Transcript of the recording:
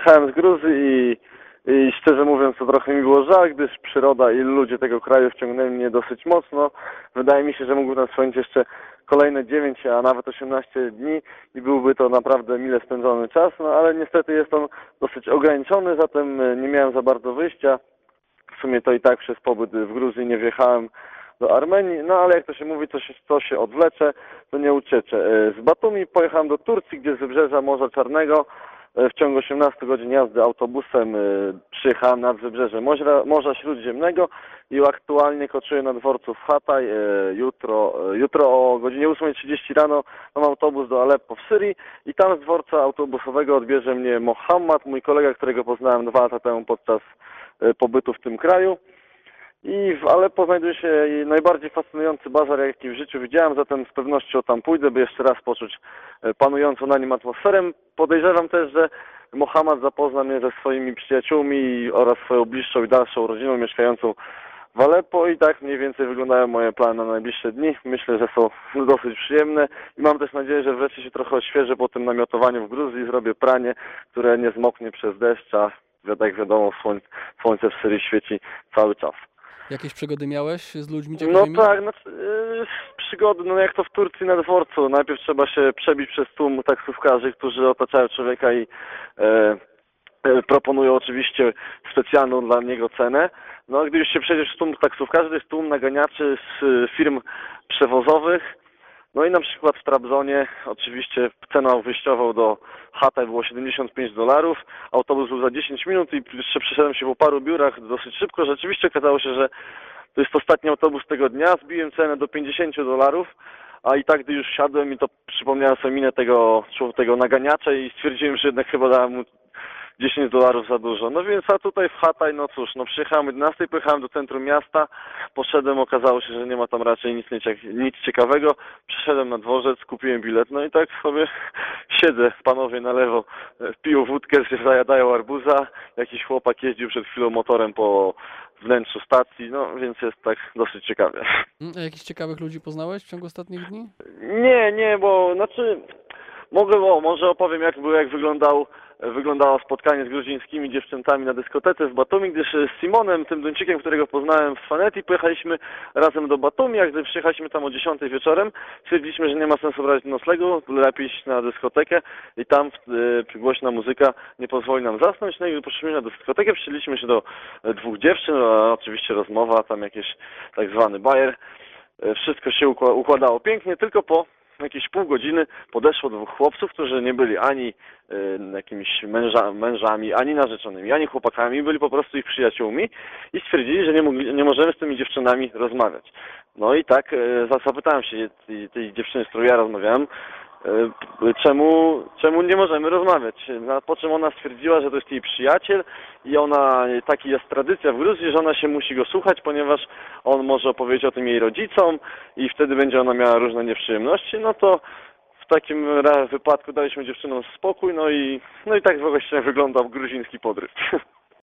przyjechałem z Gruzji i szczerze mówiąc to trochę mi było żal, gdyż przyroda i ludzie tego kraju wciągnęli mnie dosyć mocno. Wydaje mi się, że mógłbym tam spędzić jeszcze kolejne 9, a nawet 18 dni i byłby to naprawdę mile spędzony czas, no ale niestety jest on dosyć ograniczony, zatem nie miałem za bardzo wyjścia. W sumie to i tak przez pobyt w Gruzji nie wjechałem do Armenii, no ale jak to się mówi, co się odwlecze, to nie uciecze. Z Batumi pojechałem do Turcji, gdzie z wybrzeża Morza Czarnego w ciągu 18 godzin jazdy autobusem przyjechałem nad wybrzeże Morza Śródziemnego i aktualnie koczuję na dworcu w Hatay. Jutro o godzinie 8:30 rano mam autobus do Aleppo w Syrii i tam z dworca autobusowego odbierze mnie Mohammad, mój kolega, którego poznałem 2 lata temu podczas pobytu w tym kraju. I w Aleppo znajduje się najbardziej fascynujący bazar, jaki w życiu widziałem, zatem z pewnością tam pójdę, by jeszcze raz poczuć panującą na nim atmosferę. Podejrzewam też, że Mohammad zapozna mnie ze swoimi przyjaciółmi oraz swoją bliższą i dalszą rodziną mieszkającą w Aleppo i tak mniej więcej wyglądają moje plany na najbliższe dni. Myślę, że są dosyć przyjemne i mam też nadzieję, że wreszcie się trochę odświeżę po tym namiotowaniu w Gruzji, zrobię pranie, które nie zmoknie przez deszcz, a jak wiadomo słońce w Syrii świeci cały czas. Jakieś przygody miałeś z ludźmi ciekawymi? No tak, przygody, no jak to w Turcji na dworcu. Najpierw trzeba się przebić przez tłum taksówkarzy, którzy otaczają człowieka i proponują oczywiście specjalną dla niego cenę. No gdy już się przejdzie przez tłum taksówkarzy, to jest tłum naganiaczy z firm przewozowych. No i na przykład w Trabzonie oczywiście ceną wyjściową do Hatay było $75. Autobus był za 10 minut i jeszcze przeszedłem się po paru biurach dosyć szybko. Rzeczywiście okazało się, że to jest ostatni autobus tego dnia. Zbiłem cenę do $50, a i tak gdy już siadłem i to przypomniałem sobie minę tego naganiacza i stwierdziłem, że jednak chyba dałem mu $10 za dużo. No więc a tutaj w Hatay, no cóż, no przyjechałem o 11, pojechałem do centrum miasta, poszedłem, okazało się, że nie ma tam raczej nic ciekawego. Przyszedłem na dworzec, kupiłem bilet, no i tak sobie siedzę, panowie na lewo piją wódkę, się zajadają arbuza, jakiś chłopak jeździł przed chwilą motorem po wnętrzu stacji, no więc jest tak dosyć ciekawie. A jakichś ciekawych ludzi poznałeś w ciągu ostatnich dni? Nie, bo znaczy może opowiem jak wyglądało spotkanie z gruzińskimi dziewczętami na dyskotece w Batumi, gdyż z Simonem, tym Duńczykiem, którego poznałem w Faneti, pojechaliśmy razem do Batumi, a gdy przyjechaliśmy tam o 10 wieczorem, stwierdziliśmy, że nie ma sensu brać noclegu, lepiej iść na dyskotekę i tam głośna muzyka nie pozwoli nam zasnąć. No i gdy poszliśmy na dyskotekę, przyszliśmy się do 2 dziewczyn, a oczywiście rozmowa, tam jakiś tak zwany bajer. Wszystko się układało pięknie, tylko po jakieś pół godziny podeszło 2 chłopców, którzy nie byli ani jakimiś mężami, ani narzeczonymi, ani chłopakami, byli po prostu ich przyjaciółmi i stwierdzili, że nie możemy z tymi dziewczynami rozmawiać. No i tak zapytałem się tej dziewczyny, z którą ja rozmawiałem, czemu nie możemy rozmawiać. Po czym ona stwierdziła, że to jest jej przyjaciel i taki jest tradycja w Gruzji, że ona się musi go słuchać, ponieważ on może opowiedzieć o tym jej rodzicom i wtedy będzie ona miała różne nieprzyjemności. No to w takim wypadku daliśmy dziewczynom spokój, no i tak właściwie wyglądał gruziński podryw.